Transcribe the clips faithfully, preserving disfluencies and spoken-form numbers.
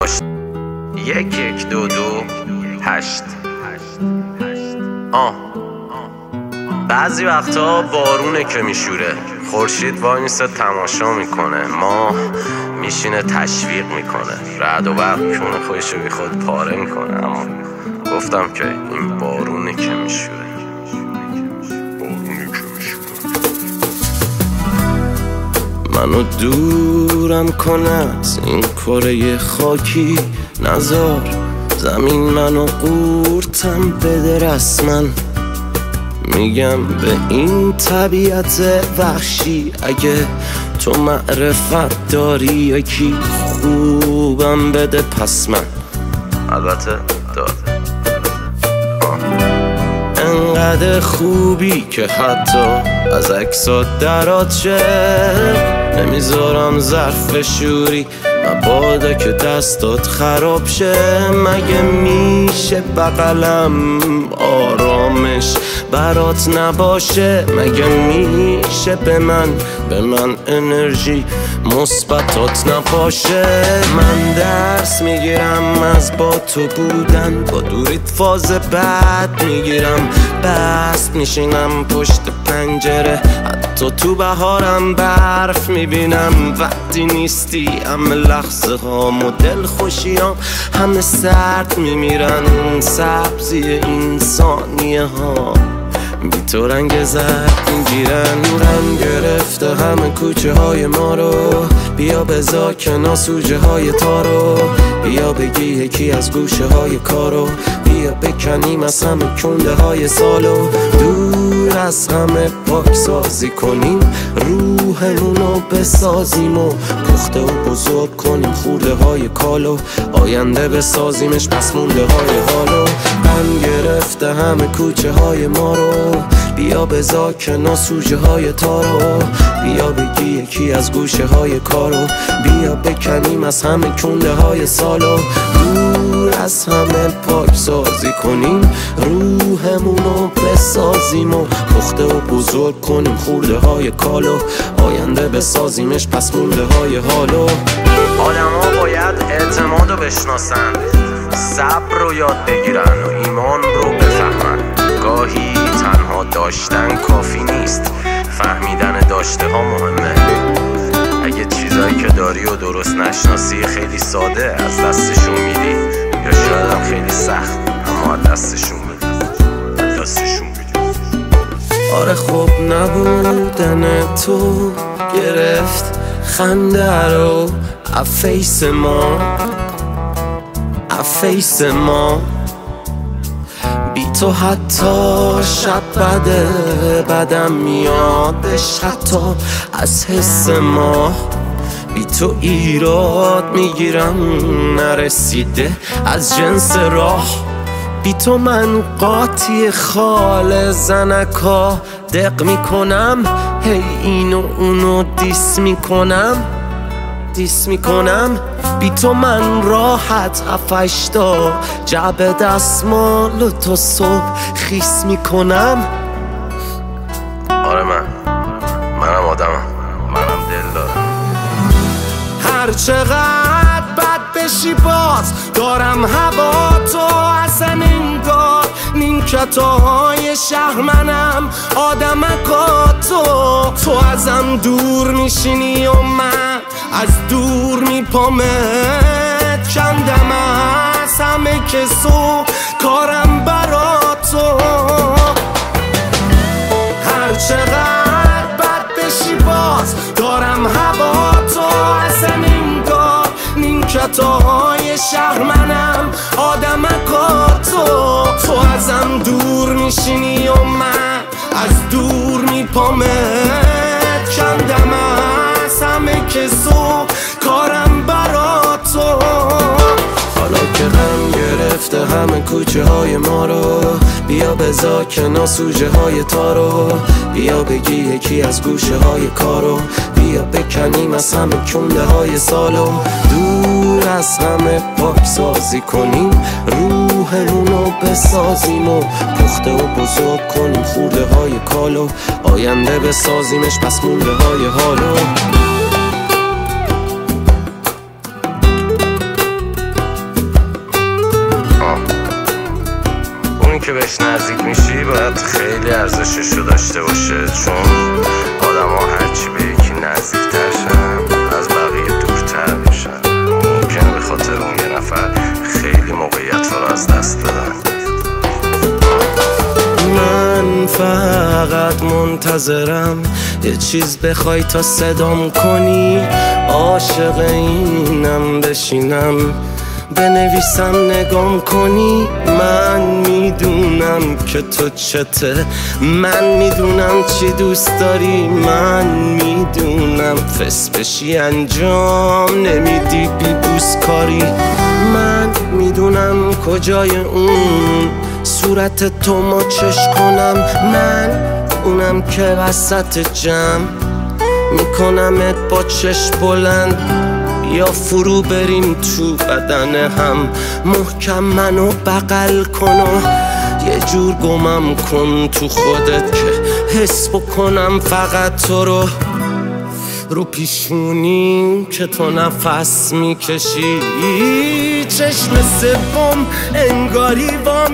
یک یک دو دو هشت. آه بعضی وقتا بارونه که میشوره، خورشید وای میسته تماشا میکنه، ماه میشینه تشویق میکنه، رعد و برق کونه خودشو بی خود پاره میکنه. اما گفتم که این بارونه که میشوره، بارونه که میشوره. منو دورم کند این کره خاکی، نزار زمین منو قورتم بده رسما. میگم به این طبیعت وحشی اگه تو معرفت داری یکی خوبم بده پس من البته داده. انقدر خوبی که حتی از عکسات درات شه، نمیذارم ظرف شوری مبادا که دستات خراب شه. مگه میشه بغلم آرامش برات نباشه؟ مگه میشه به من به من انرژی مثبتات نباشه؟ من درس میگیرم از با تو بودن، با دوریت فاز بد میگیرم، بست میشینم پشت پنجره، حتی تو بهارم برف میبینم. وقتی نیستی همه لحظه هام و دل خوشیام همه سرد میمیرن، سبزی این ثانیه ها بی تو رنگ زرد میگیرن. نورم گرفته همه کوچه های ما رو، بیا بذار کنار سوژه های تارو، بیا بگی یکی از گوشه های کارو، بیا بکنیم از همه کنده های سالو، دور از همه پاک سازی کنیم، روحمونو بسازیم و پخته و بزرگ کنیم خورده های کالو، آینده بسازیمش پس مونده های حالو. من گرفته همه کوچه های ما رو، بیا بذار کنار سوژه های تارو، بیا بگی یکی از گوشه های کارو، بیا بکنیم از همه کنده های سالو، دور از همه پاک سازی کنیم، روحمونو بسازیم و پخته و بزرگ کنیم خورده های کالو، آینده بسازیمش پس مونده های حالو. آدم ها باید اعتماد رو بشناسن، صبر رو یاد بگیرن و ایمان رو بفهمن. گاهی تنها داشتن کافی نیست، فهمیدن داشته ها مهمه. اگه چیزایی که داری و درست نشناسی خیلی ساده از دستشون میدی، یا شاید هم خیلی سخت اما از دستشون میدی از دستشون میدی. آره خب نبودن تو گرفت خنده رو افیس ما افیس ما، بی تو حتی شب بده بدم میادش حتی از حس ما، بی تو ایراد میگیرم نرسیده از جنس راه، بی تو من قاطی خال زنکا دق میکنم، هی اینو اونو دیس میکنم دیس میکنم، بی تو من راحت هفشتا جعب دستمال و تو صبح خیس میکنم. آره من منم آدمم، منم دل دارم. هر چقدر بد بشی باز دارم هوا تو، اصلا انگار نیمکتای شهر منم آدمکا تو، تو ازم دور میشینی و من از دور میپامت کندم از همه کسو کارم برا تو. هر چقدر بد بشی باز دارم هوا تو، اصلا انگار نیمکتای شهر منم آدمکا تو، تو ازم دور میشینی و من از دور میپامت کندم از همه کسو کارم برا تو. حالا که غم گرفته همه کوچه های ما رو، بیا بذار کنار سوژه های تارو، بیا بگی یکی از گوشه های کارو، بیا بکنیم از همه کنده های سالو، دور از همه پاک سازی کنیم، روحمونو بسازیم و پخته و بزرگ کنیم خورده های کالو، آینده بسازیمش پس مونده های حالو. بهش نزدیک میشی باید خیلی ارزششو داشته باشه، چون آدم ها هرچی به یکی نزدیکتر شن از بقیه دورتر میشن. ممکنه به خاطر اون یه نفر خیلی موقعیت رو از دست بدن. من فقط منتظرم یه چیز بخوای تا صدام کنی، عاشق اینم بشینم بنویسم نگام کنی. من میدونم که تو چته، من میدونم چی دوست داری، من میدونم فس بشی انجام نمیدی بی بوس کاری. من میدونم کجای اون صورت تو ما چش کنم، من اونم که وسط جمع میکنمت با چش بلند. یا فرو بریم تو بدن هم، محکم منو بغل کن و یه جور گمم کن تو خودت که حس بکنم فقط تو رو. رو پیشونی که تو نفس میکشی، چشم سوم انگاری وا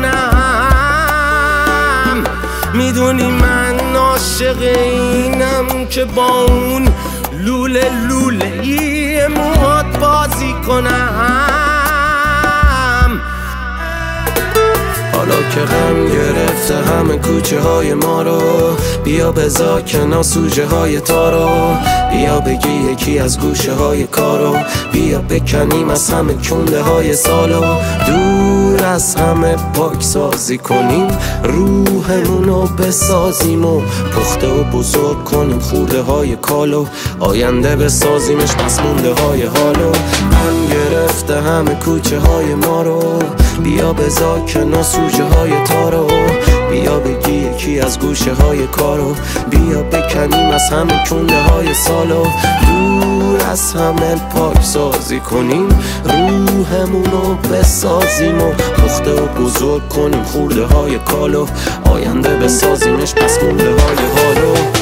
میکنم. میدونی من عاشق اینم که با اون لوله لوله یه موهات بازی کنم. حالا که غم گرفته همه کوچه های ما رو، بیا بذار کنار سوژه های تارو، بیا بگی یکی از گوشه های کارو، بیا بکنیم از همه کنده های سالو. دور از همه پاک سازی کنیم، روحمونو بسازیم و پخته و بزرگ کنیم خورده های کالو، آینده بسازیمش پس مونده های حالو. من گرفته همه کوچه های ما رو، بیا بذار کنار سوژه های تارو، بیا بگی یکی از گوشه های کارو، بیا بکنیم از همه کنده های سالو. دور از همه پاک سازی کنیم، روحمونو بسازیم و پخته و بزرگ کنیم خورده های کالو، آینده بسازیمش پس مونده های حالو.